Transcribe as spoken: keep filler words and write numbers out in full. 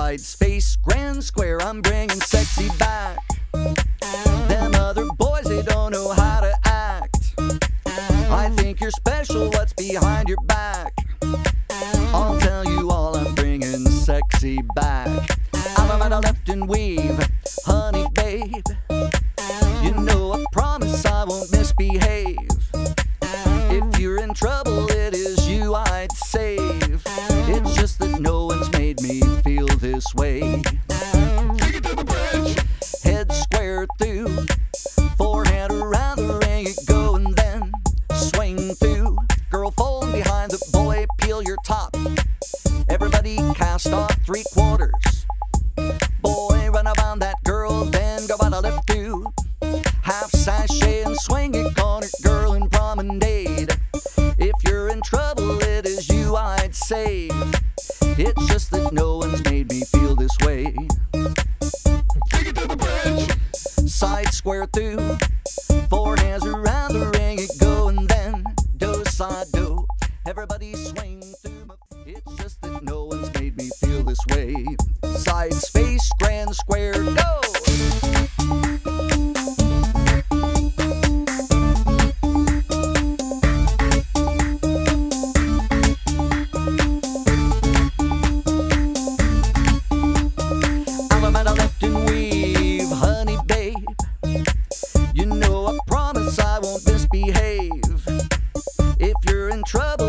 Side, space, grand, square, I'm bringing sexy back. Them other boys, they don't know how to act. I think you're special, what's behind your back? I'll tell you all, I'm bringing sexy back. I'm about to left and weave, honey babe. You know I promise I won't misbehave. If you're in trouble, it is you I'd save. It's just that no one's made me feel this way. Take it to the bridge. Head square through, forehand around the ring it go, and then swing through. Girl fold behind the boy, peel your top. Everybody cast off three quarters. Boy, run around that girl, then go out a left through. Half sashay and swing it, corner girl and promenade. If you're in trouble, it is you I'd save. It's just that no one's made me feel this way. Take it to the bridge. Side square through, four hands around the ring it go, and then do side do. Everybody swing through. It's just that no one's made me feel this way. Side, space, grand, square, go! I'm about to left and weave, honey babe. You know I promise I won't misbehave. If you're in trouble,